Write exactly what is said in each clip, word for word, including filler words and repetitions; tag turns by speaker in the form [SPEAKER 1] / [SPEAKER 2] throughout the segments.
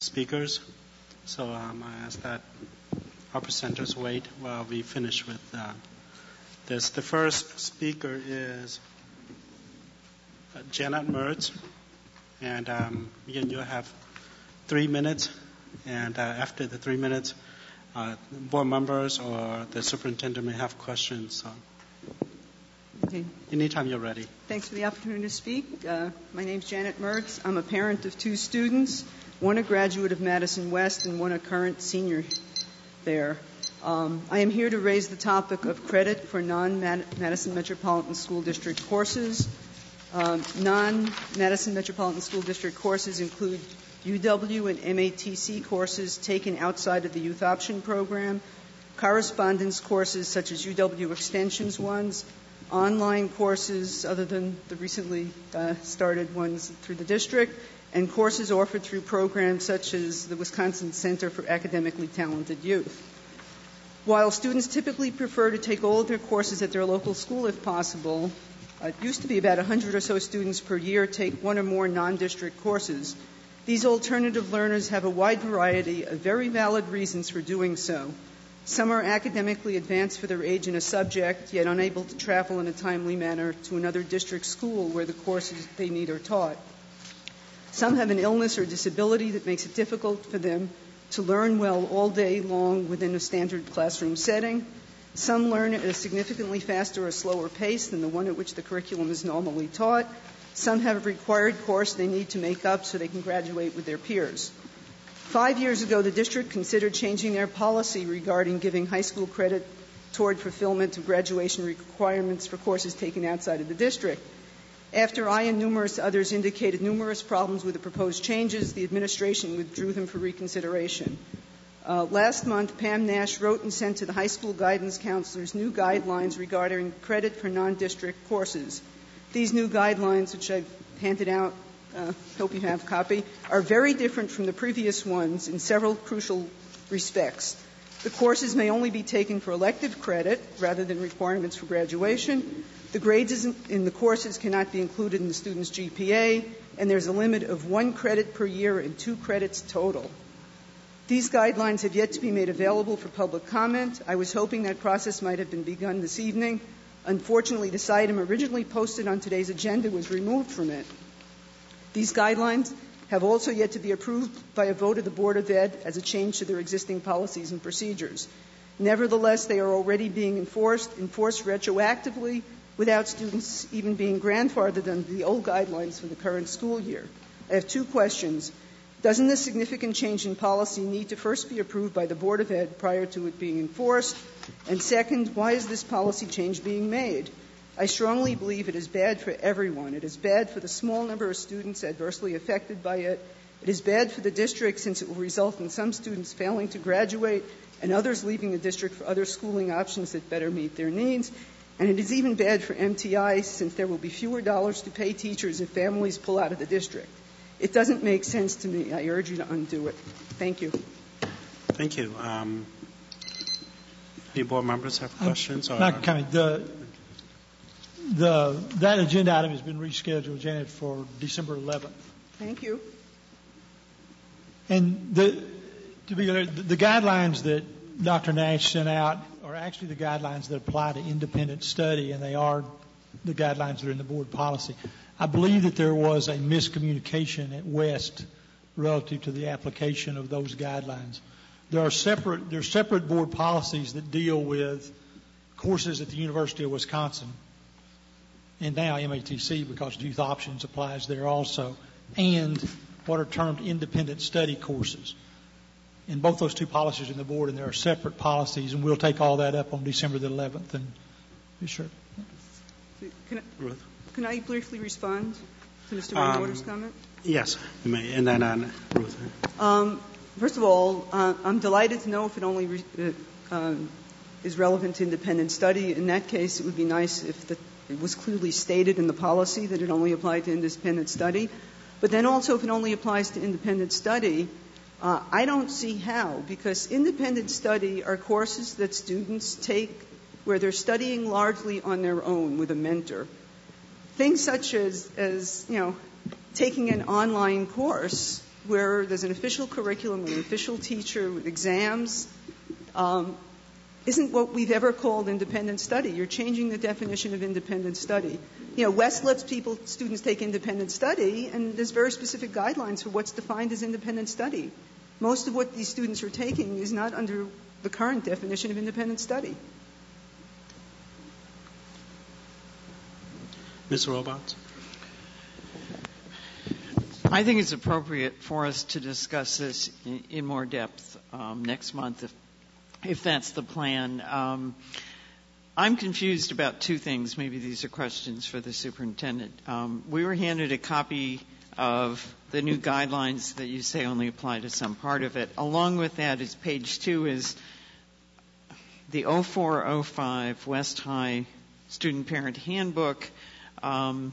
[SPEAKER 1] speakers. So um, I ask that our presenters wait while we finish with uh, this. The first speaker is uh, Janet Mertz. And um, again, you'll have three minutes. And uh, after the three minutes, uh, board members or the superintendent may have questions. So.
[SPEAKER 2] Okay.
[SPEAKER 1] Anytime you're ready.
[SPEAKER 2] Thanks for the opportunity to speak. Uh, my name's Janet Mertz. I'm a parent of two students, one a graduate of Madison West and one a current senior there. Um, I am here to raise the topic of credit for non-Madison Metropolitan School District courses. Um, non-Madison Metropolitan School District courses include U W and M A T C courses taken outside of the Youth Option Program, correspondence courses such as U W Extensions ones, online courses other than the recently uh, started ones through the district, and courses offered through programs such as the Wisconsin Center for Academically Talented Youth. While students typically prefer to take all of their courses at their local school if possible, uh, it used to be about one hundred or so students per year take one or more non-district courses. These alternative learners have a wide variety of very valid reasons for doing so. Some are academically advanced for their age in a subject, yet unable to travel in a timely manner to another district school where the courses they need are taught. Some have an illness or disability that makes it difficult for them to learn well all day long within a standard classroom setting. Some learn at a significantly faster or slower pace than the one at which the curriculum is normally taught. Some have a required course they need to make up so they can graduate with their peers. Five years ago, the district considered changing their policy regarding giving high school credit toward fulfillment of graduation requirements for courses taken outside of the district. After I and numerous others indicated numerous problems with the proposed changes, the administration withdrew them for reconsideration. Uh, last month, Pam Nash wrote and sent to the high school guidance counselors new guidelines regarding credit for non-district courses. These new guidelines, which I've handed out, uh, hope you have a copy, are very different from the previous ones in several crucial respects. The courses may only be taken for elective credit rather than requirements for graduation. The grades in the courses cannot be included in the student's G P A, and there's a limit of one credit per year and two credits total. These guidelines have yet to be made available for public comment. I was hoping that process might have been begun this evening. Unfortunately, this item originally posted on today's agenda was removed from it. These guidelines have also yet to be approved by a vote of the Board of Ed as a change to their existing policies and procedures. Nevertheless, they are already being enforced, enforced retroactively without students even being grandfathered under the old guidelines for the current school year. I have two questions. Doesn't this significant change in policy need to first be approved by the Board of Ed prior to it being enforced? And second, why is this policy change being made? I strongly believe it is bad for everyone. It is bad for the small number of students adversely affected by it. It is bad for the district since it will result in some students failing to graduate and others leaving the district for other schooling options that better meet their needs. And it is even bad for M T I since there will be fewer dollars to pay teachers if families pull out of the district. It doesn't make sense to me. I urge you to undo it. Thank you.
[SPEAKER 1] Thank you. Um, any board members have questions?
[SPEAKER 3] Um, not coming. The, the, that agenda item has been rescheduled, Janet, for December eleventh.
[SPEAKER 2] Thank you.
[SPEAKER 3] And the, to be clear, the, the guidelines that Doctor Nash sent out are actually the guidelines that apply to independent study, and they are the guidelines that are in the board policy. I believe that there was a miscommunication at West relative to the application of those guidelines. There are separate, there are separate board policies that deal with courses at the University of Wisconsin, and now M A T C because Youth Options applies there also, and what are termed independent study courses. And both those two policies are in the board, and there are separate policies, and we'll take all that up on December the eleventh. And be sure.
[SPEAKER 2] Can I,
[SPEAKER 1] Ruth?
[SPEAKER 2] Can I briefly respond to Mister
[SPEAKER 1] Um,
[SPEAKER 2] Rainwater's comment?
[SPEAKER 1] Yes, you may. And then on Ruth.
[SPEAKER 2] Um, first of all, uh, I'm delighted to know if it only re- uh, um, is relevant to independent study. In that case, it would be nice if the, it was clearly stated in the policy that it only applied to independent study. But then also, if it only applies to independent study, uh, I don't see how, because independent study are courses that students take where they're studying largely on their own with a mentor. Things such as, as, you know, taking an online course where there's an official curriculum with an official teacher with exams, um, isn't what we've ever called independent study. You're changing the definition of independent study. You know, West lets people, students take independent study, and there's very specific guidelines for what's defined as independent study. Most of what these students are taking is not under the current definition of independent study.
[SPEAKER 1] Miz Robarts?
[SPEAKER 4] I think it's appropriate for us to discuss this in, in more depth um, next month, if, if that's the plan. Um, I'm confused about two things. Maybe these are questions for the superintendent. Um, we were handed a copy of the new guidelines that you say only apply to some part of it. Along with that is page two is the oh four oh five West High Student Parent Handbook. Um,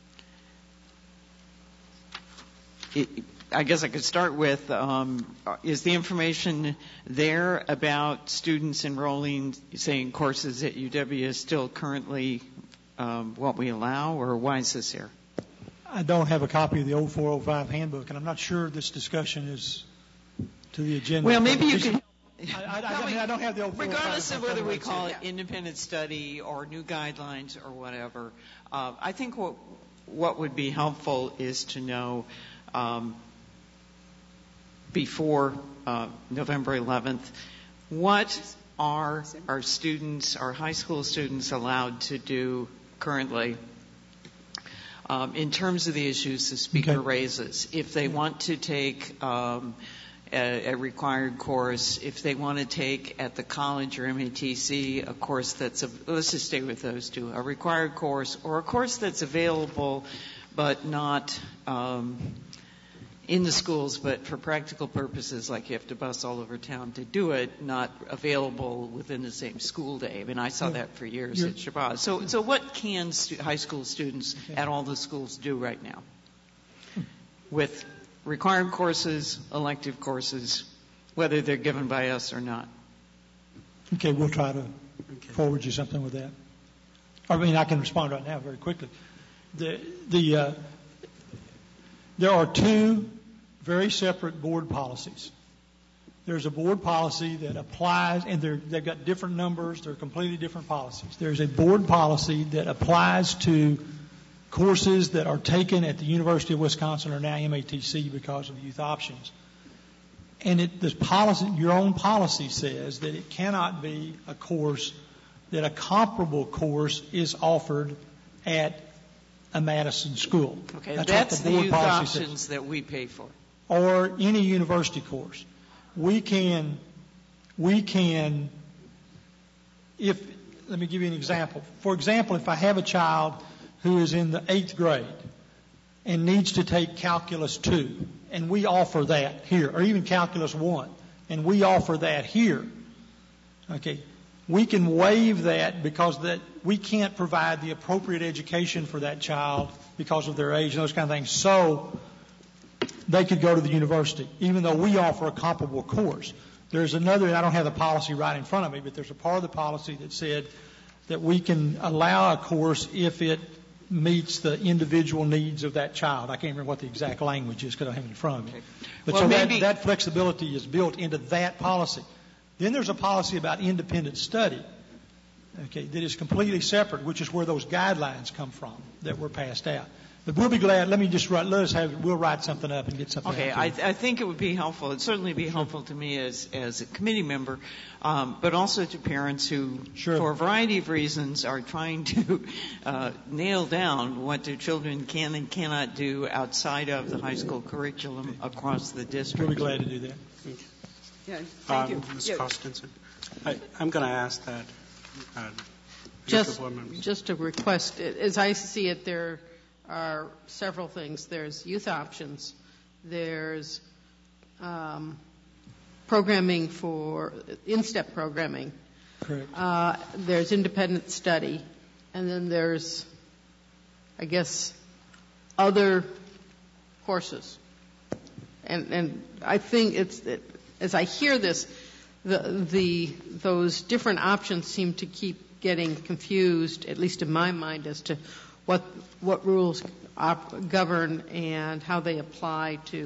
[SPEAKER 4] it, I guess I could start with, um, is the information there about students enrolling, say, in courses at U W is still currently um, what we allow, or why is this here?
[SPEAKER 3] I don't have a copy of the oh four oh five handbook, and I'm not sure this discussion is to the agenda.
[SPEAKER 4] Well, maybe you can...
[SPEAKER 3] I, I, I, mean, I don't have the oh four oh five.
[SPEAKER 4] Regardless of whether we call it independent study or new guidelines or whatever, uh, I think what, what would be helpful is to know um, before uh, November eleventh, what are our students, our high school students, allowed to do currently um, in terms of the issues the speaker
[SPEAKER 3] okay.
[SPEAKER 4] raises? If they want to take um, a, a required course, if they want to take at the college or M A T C a course that's, a, let's just stay with those two, a required course or a course that's available but not um, in the schools, but for practical purposes, like you have to bus all over town to do it, not available within the same school day. I mean, I saw yeah. that for years You're, at Shabazz. So, so what can stu- high school students okay. at all the schools do right now with required courses, elective courses, whether they're given by us or not?
[SPEAKER 3] Okay, we'll try to okay. forward you something with that. I mean, I can respond right now very quickly. The the uh, there are two very separate board policies. There's a board policy that applies, and they're, they've got different numbers. They're completely different policies. There's a board policy that applies to courses that are taken at the University of Wisconsin or now M A T C because of youth options. And it, this policy, your own policy says that it cannot be a course, that a comparable course is offered at a Madison school.
[SPEAKER 4] Okay, that's, that's the, the youth options says. That we pay for.
[SPEAKER 3] Or any university course. We can, we can, if, let me give you an example. For example, if I have a child who is in the eighth grade and needs to take Calculus two, and we offer that here, or even Calculus one, and we offer that here, okay, we can waive that because that we can't provide the appropriate education for that child because of their age and those kind of things. So they could go to the university, even though we offer a comparable course. There's another, and I don't have the policy right in front of me, but there's a part of the policy that said that we can allow a course if it meets the individual needs of that child. I can't remember what the exact language is because I don't have it in front of me. Okay. But well, so that, that flexibility is built into that policy. Then there's a policy about independent study, okay, that is completely separate, which is where those guidelines come from that were passed out. But we'll be glad. Let me just write. Let us have. We'll write something up and get something.
[SPEAKER 4] Okay, I, I think it would be helpful. It'd certainly be helpful to me as as a committee member, um, but also to parents who, sure. for a variety of reasons, are trying to uh, nail down what their children can and cannot do outside of the high school curriculum across the district.
[SPEAKER 3] We'll be glad to do that.
[SPEAKER 2] Okay. Yeah, thank
[SPEAKER 1] um,
[SPEAKER 2] you.
[SPEAKER 1] Miz
[SPEAKER 2] Yeah.
[SPEAKER 1] Costenson, I, I'm going to ask that. Uh,
[SPEAKER 5] just, just a request. As I see it, there are several things. There's youth options. There's um, programming for in-step programming.
[SPEAKER 3] Correct.
[SPEAKER 5] Uh, there's independent study, and then there's, I guess, other courses. And, and I think it's it, as I hear this, the the those different options seem to keep getting confused, at least in my mind, as to what what rules op- govern and how they apply to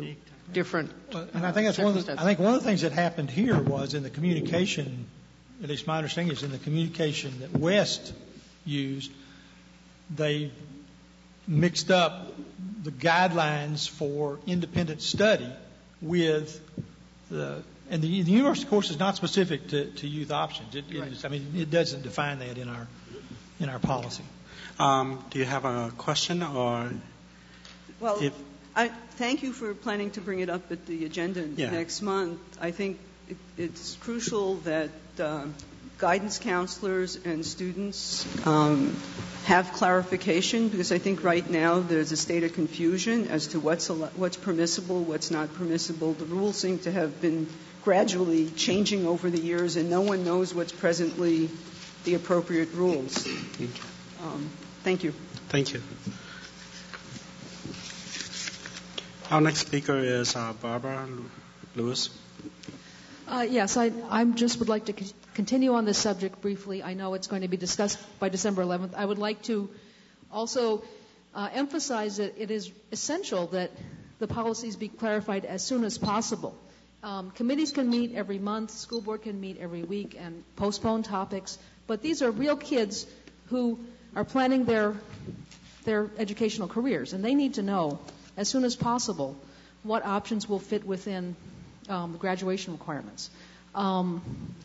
[SPEAKER 5] different.
[SPEAKER 3] Well, and I think that's one of the, I think one of the things that happened here was in the communication, at least my understanding is in the communication that West used, they mixed up the guidelines for independent study with the, and the, the university course is not specific to, to youth options. It,
[SPEAKER 5] Right.
[SPEAKER 3] it is, I mean, it doesn't define that in our in our policy.
[SPEAKER 1] Um, do you have a question or?
[SPEAKER 2] Well,
[SPEAKER 1] if,
[SPEAKER 2] I thank you for planning to bring it up at the agenda
[SPEAKER 1] Yeah.
[SPEAKER 2] next month. I think it, it's crucial that uh, guidance counselors and students um, have clarification, because I think right now there's a state of confusion as to what's al- what's permissible, what's not permissible. The rules seem to have been gradually changing over the years, and no one knows what's presently the appropriate rules. Um, thank you.
[SPEAKER 1] Thank you. Our next speaker is uh, Barbara Lewis.
[SPEAKER 6] Uh, yes, I I'm just would like to c- continue on this subject briefly. I know it's going to be discussed by December eleventh. I would like to also uh, emphasize that it is essential that the policies be clarified as soon as possible. Um, committees can meet every month, school board can meet every week and postpone topics, but these are real kids who are planning their their educational careers, and they need to know as soon as possible what options will fit within um, the graduation requirements. Um,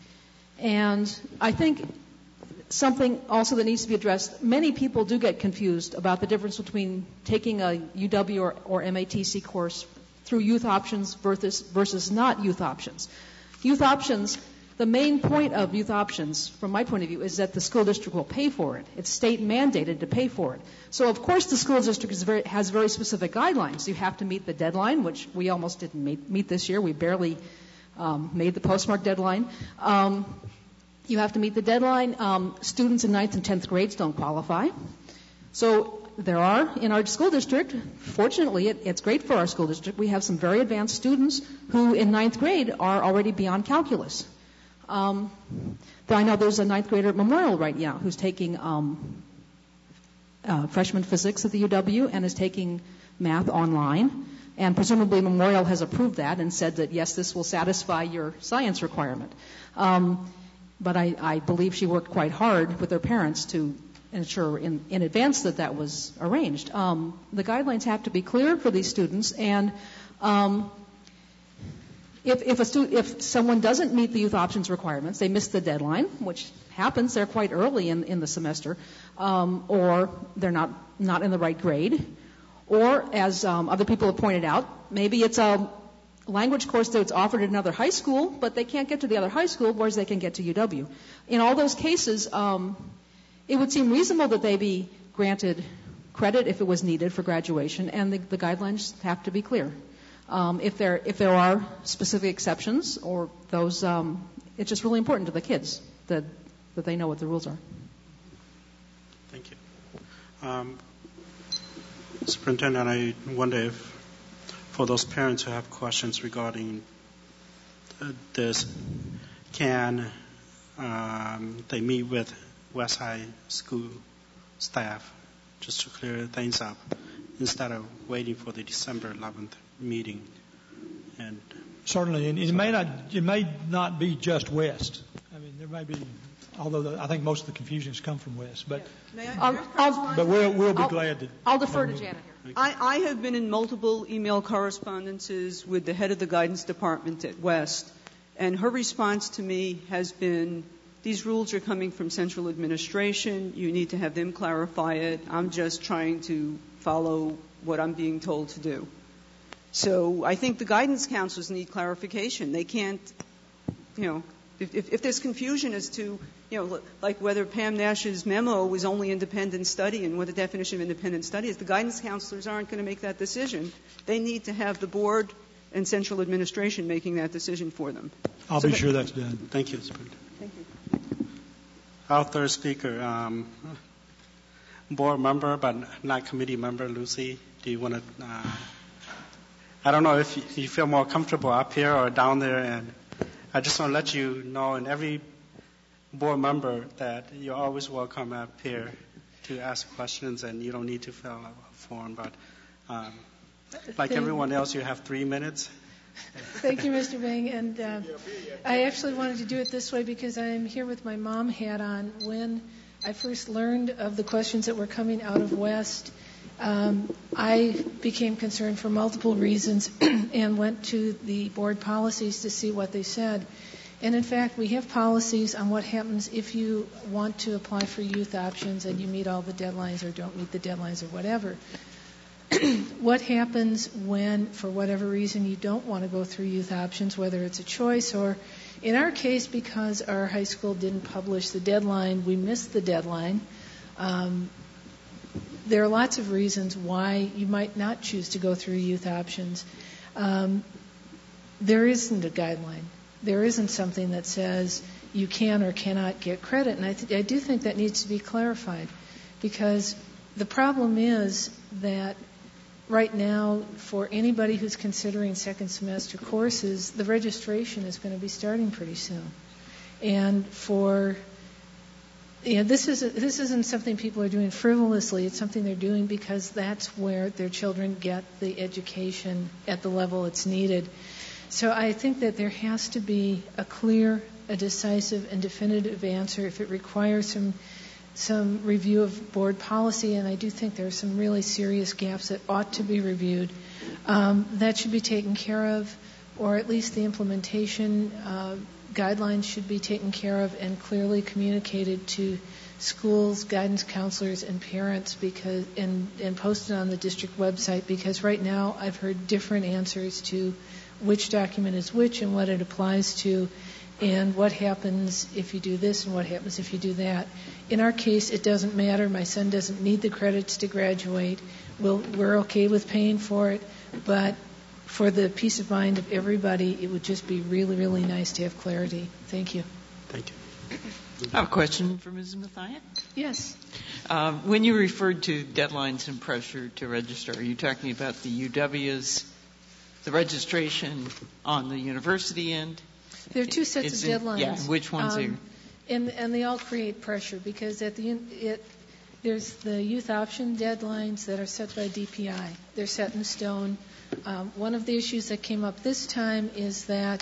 [SPEAKER 6] and I think something also that needs to be addressed, many people do get confused about the difference between taking a U W or, or M A T C course through youth options versus, versus not youth options. Youth options, the main point of youth options, from my point of view, is that the school district will pay for it. It's state mandated to pay for it. So, of course, the school district is very, has very specific guidelines. You have to meet the deadline, which we almost didn't meet, meet this year. We barely um, made the postmark deadline. Um, you have to meet the deadline. Um, students in ninth and tenth grades don't qualify. So there are, in our school district, fortunately, it, it's great for our school district, we have some very advanced students who in ninth grade are already beyond calculus. Um, I know there's a ninth grader at Memorial right now who's taking um, uh, freshman physics at the U W and is taking math online. And presumably Memorial has approved that and said that, yes, this will satisfy your science requirement. Um, but I, I believe she worked quite hard with her parents to ensure in, in advance that that was arranged. Um, the guidelines have to be clear for these students, and um, If, if, a stu- if someone doesn't meet the youth options requirements, they miss the deadline, which happens, they're quite early in, in the semester, um, or they're not, not in the right grade, or as um, other people have pointed out, maybe it's a language course that's offered at another high school, but they can't get to the other high school, whereas they can get to U W. In all those cases, um, it would seem reasonable that they be granted credit if it was needed for graduation, and the, the guidelines have to be clear. Um, if there if there are specific exceptions or those, um, it's just really important to the kids that that they know what the rules are.
[SPEAKER 1] Thank you. Um, Superintendent, I wonder if for those parents who have questions regarding uh, this, can um, they meet with West High School staff just to clear things up instead of waiting for the December eleventh meeting? And
[SPEAKER 3] certainly, and it may not it may not be just West. I mean, there may be, although the, I think most of the confusions come from West. But
[SPEAKER 2] May I,
[SPEAKER 6] I'll, I'll,
[SPEAKER 3] but we'll we'll be
[SPEAKER 6] I'll,
[SPEAKER 3] glad to.
[SPEAKER 6] I'll defer to Janet here.
[SPEAKER 2] I, I have been in multiple email correspondences with the head of the guidance department at West, and her response to me has been, these rules are coming from central administration. You need to have them clarify it. I'm just trying to follow what I'm being told to do. So I think the guidance counselors need clarification. They can't, you know, if, if, if there's confusion as to, you know, like whether Pam Nash's memo was only independent study and what the definition of independent study is, the guidance counselors aren't going to make that decision. They need to have the board and central administration making that decision for them.
[SPEAKER 3] I'll
[SPEAKER 2] so
[SPEAKER 3] be
[SPEAKER 2] that,
[SPEAKER 3] sure that's done.
[SPEAKER 1] thank you, Superintendent.
[SPEAKER 2] Thank you.
[SPEAKER 1] Our third speaker, um, board member but not committee member, Lucy, do you want to? Uh, I don't know if you, you feel more comfortable up here or down there, and I just want to let you know, and every board member, that you're always welcome up here to ask questions, and you don't need to fill out a form. But um, Like
[SPEAKER 7] Thank-
[SPEAKER 1] everyone else, you have three minutes.
[SPEAKER 7] Thank you, Mister Bang. And uh, I actually wanted to do it this way because I am here with my mom hat on. When I first learned of the questions that were coming out of West, um, I became concerned for multiple reasons and went to the board policies to see what they said. And in fact, we have policies on what happens if you want to apply for youth options and you meet all the deadlines or don't meet the deadlines or whatever. What happens when, for whatever reason, you don't want to go through youth options, whether it's a choice or, in our case, because our high school didn't publish the deadline, we missed the deadline. Um, there are lots of reasons why you might not choose to go through youth options. Um, there isn't a guideline. There isn't something that says you can or cannot get credit, and I, th- I do think that needs to be clarified, because the problem is that right now, for anybody who's considering second semester courses, the registration is going to be starting pretty soon. And for, you know, this, is a, this isn't something people are doing frivolously. It's something they're doing because that's where their children get the education at the level it's needed. So I think that there has to be a clear, a decisive, and definitive answer if it requires some some review of board policy, and I do think there are some really serious gaps that ought to be reviewed. Um, that should be taken care of, or at least the implementation uh, guidelines should be taken care of and clearly communicated to schools, guidance counselors, and parents, because and, and posted on the district website, because right now I've heard different answers to which document is which and what it applies to, and what happens if you do this and what happens if you do that. In our case, it doesn't matter. My son doesn't need the credits to graduate. We'll, we're okay with paying for it, but for the peace of mind of everybody, it would just be really, really nice to have clarity. Thank you.
[SPEAKER 1] Thank you.
[SPEAKER 4] I have a question for Miz Mathias.
[SPEAKER 7] Yes.
[SPEAKER 4] Um, when you referred to deadlines and pressure to register, are you talking about the U Ws, the registration on the university end?
[SPEAKER 7] There are two sets
[SPEAKER 4] It's
[SPEAKER 7] of
[SPEAKER 4] in-
[SPEAKER 7] deadlines.
[SPEAKER 4] yeah, which ones
[SPEAKER 7] um,
[SPEAKER 4] are?
[SPEAKER 7] And, and they all create pressure because at the end, it, there's the youth option deadlines that are set by D P I. They're set in stone. Um, one of the issues that came up this time is that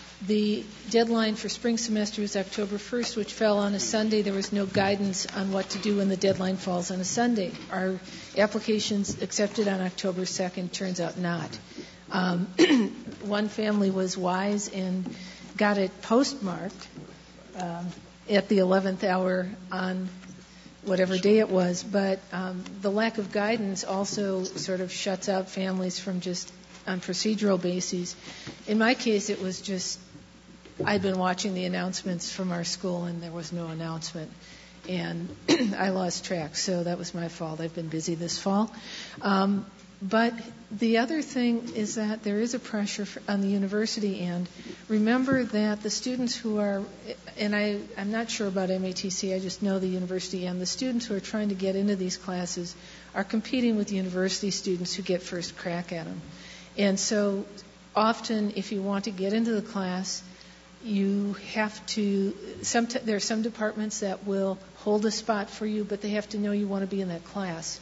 [SPEAKER 7] the deadline for spring semester was October first, which fell on a Sunday. There was no guidance on what to do when the deadline falls on a Sunday. Our applications accepted on October second, turns out not. Um, one family was wise and got it postmarked um, at the eleventh hour on whatever day it was, but um, the lack of guidance also sort of shuts out families from just on procedural bases. In my case, it was just I'd been watching the announcements from our school, and there was no announcement, and I lost track, so that was my fault. I've been busy this fall. Um, But the other thing is that there is a pressure for, on the university end. Remember that the students who are, and I, I'm not sure about M A T C, I just know the university end, the students who are trying to get into these classes are competing with university students who get first crack at them. And so often if you want to get into the class, you have to, some, there are some departments that will hold a spot for you, but they have to know you want to be in that class.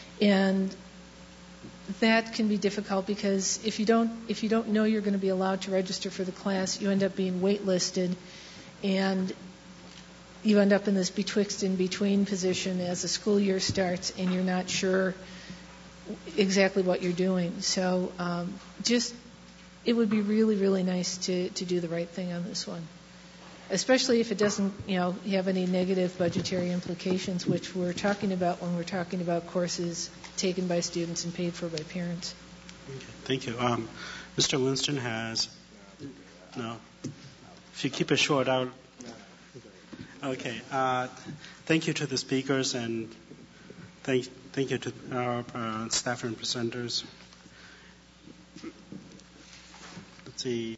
[SPEAKER 7] And that can be difficult because if you don't if you don't know you're going to be allowed to register for the class, you end up being waitlisted, and you end up in this betwixt and between position as the school year starts, and you're not sure exactly what you're doing. So um, just it would be really really nice to to do the right thing on this one, especially if it doesn't you know have any negative budgetary implications, which we're talking about when we're talking about courses taken by students and paid for by parents.
[SPEAKER 1] Okay, thank you. Um, Mister Winston has no. If you keep it short, I'll. Okay. Uh, thank you to the speakers, and thank thank you to our uh, staff and presenters. Let's see.